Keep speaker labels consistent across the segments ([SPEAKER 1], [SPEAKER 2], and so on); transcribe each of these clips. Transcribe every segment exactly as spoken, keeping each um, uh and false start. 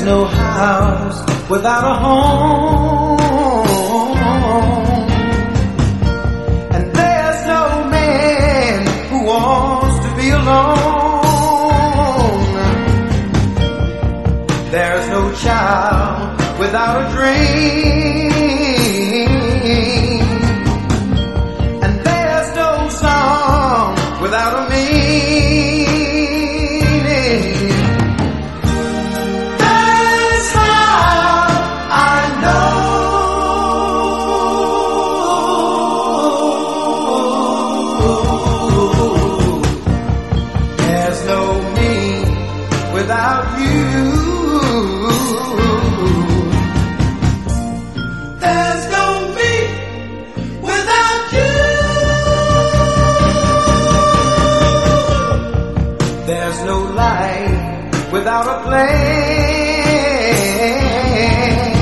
[SPEAKER 1] There's no house without a home, and there's no man who wants to be alone. There's no child without a dream, and there's no song without a meaning. Without you, there's no me without you. There's no light without a plan.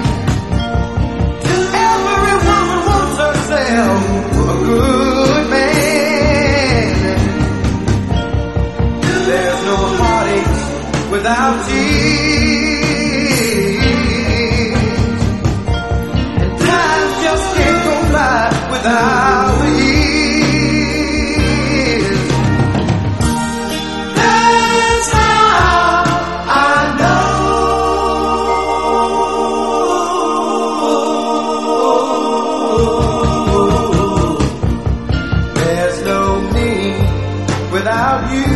[SPEAKER 1] Every woman wants herself a good man. There's no heartache without tears, and time just can't go by without the years. That's how I know there's no me without you.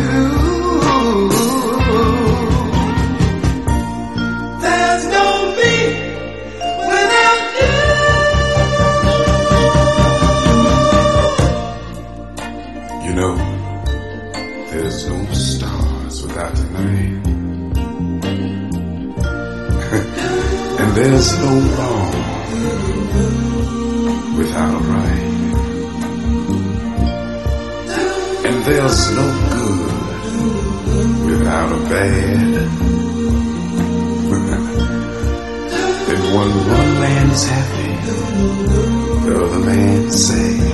[SPEAKER 2] You know, there's no stars without the night, and there's no wrong without a right, and there's no good without a bad. And when one man is happy, the other man's sad.